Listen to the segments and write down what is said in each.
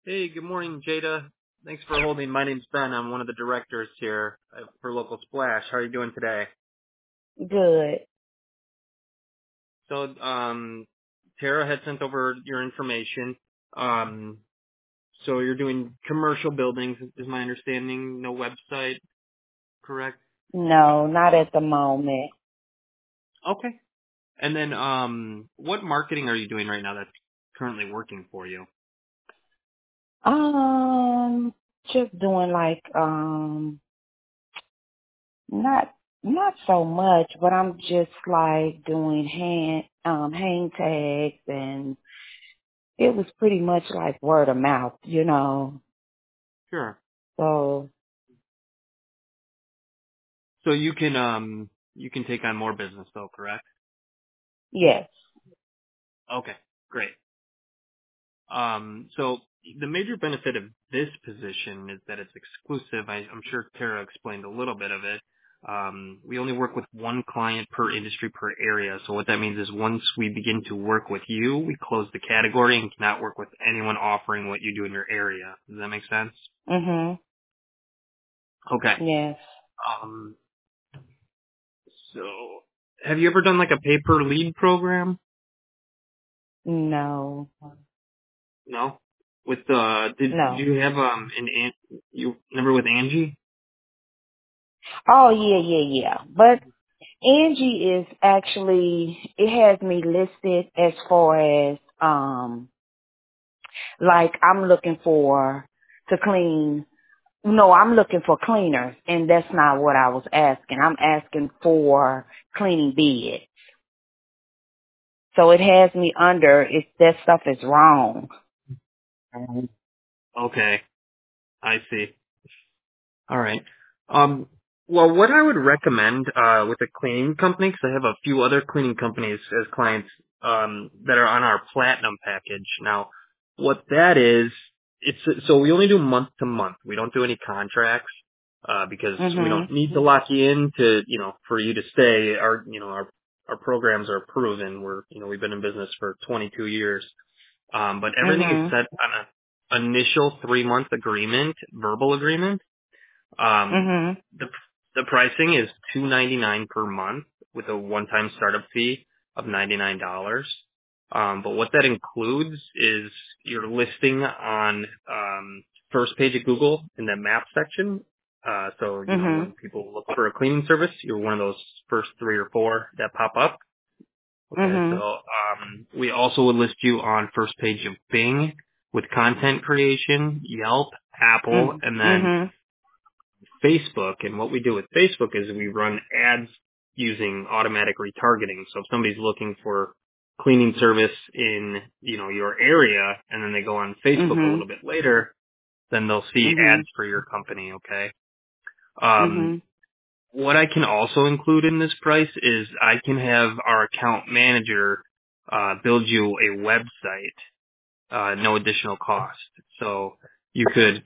Hey, good morning, Jada. Thanks for holding. My name's Ben. I'm one of the directors here for Local Splash. How are you doing today? Good. So, Tara had sent over your information. Um, so you're doing commercial buildings, is my understanding. No website, correct? No, not at the moment. Okay. And then, what marketing are you doing right now that's currently working for you? Just doing not so much, but I'm just like doing hang tags, and it was pretty much like word of mouth. Sure. So So you can take on more business though, correct? yes. Okay, great. So the major benefit of this position is that it's exclusive. I'm sure Tara explained a little bit of it. We only work with one client per industry per area. So what that means is once we begin to work with you, we close the category and cannot work with anyone offering what you do in your area. Does that make sense? Mhm. Okay. Yes. Um, so have you ever done like a pay per lead program? No. No. With did No. you have you remember with Angie? Oh yeah. But Angie is actually, it has me listed as far as like I'm looking for to clean. No, I'm looking for cleaners, and that's not what I was asking. I'm asking for cleaning beds. So it has me under if that stuff is wrong. Okay, I see. All right. Well, what I would recommend with a cleaning company, because I have a few other cleaning companies as clients that are on our platinum package. Now, what that is, it's so we only do month to month. We don't do any contracts because we don't Mhm. need to lock you in to for you to stay. Our programs are proven. We've been in business for 22 years. But everything is Mhm. set on an initial 3-month agreement, verbal agreement. Um, Mhm. the the pricing is $299 per month with a one-time startup fee of $99. But what that includes is your listing on first page of Google in the map section. So Mhm. when people look for a cleaning service, you're one of those first 3 or 4 that pop up. Okay, so Mhm. we also would list you on first page of Bing with content creation, Yelp, Apple, Mhm. and then Mhm. Facebook. And what we do with Facebook is we run ads using automatic retargeting. So if somebody's looking for cleaning service in, your area and then they go on Facebook a Mhm. little bit later, then they'll see ads Mhm. for your company, okay? Um, Mhm. what I can also include in this price is I can have our account manager build you a website no additional cost. So you could,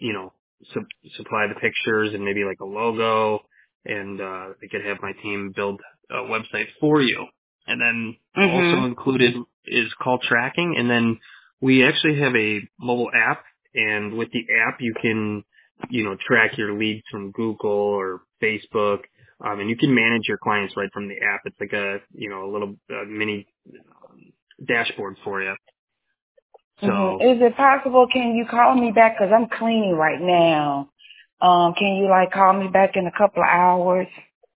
supply the pictures and maybe like a logo, and I could have my team build a website for you. And then also Mhm. included is call tracking, and then we actually have a mobile app, and with the app you can, track your leads from Google or Facebook, and you can manage your clients right from the app. It's like a little mini dashboard for you. Mhm. So Is it possible? Can you call me back? Cause I'm cleaning right now. Can you like call me back in a couple of hours?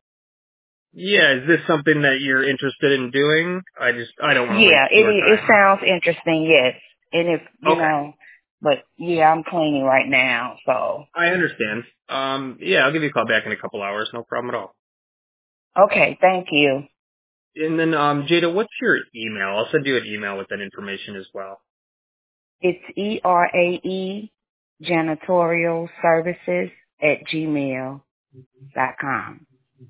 yeah, is this something that you're interested in doing? I don't want to waste Yeah, your it time. sounds interesting, yes. And if Okay. but yeah, I'm cleaning right now, so I understand. Yeah, I'll give you a call back in a couple hours. No problem at all. okay, thank you. And then, Jada, what's your email? I'll send you an email with that information as well. It's ERAE janitorial services at gmail.com.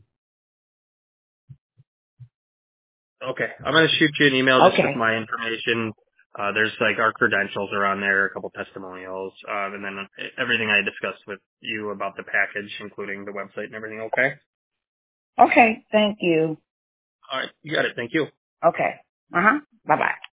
Okay. I'm going to shoot you an email just with Okay. my information. There's like our credentials are on there, a couple testimonials, and then everything I discussed with you about the package, including the website and everything. Okay. Okay, thank you. All right. You got it. Thank you. Okay. Uh-huh. Bye-bye.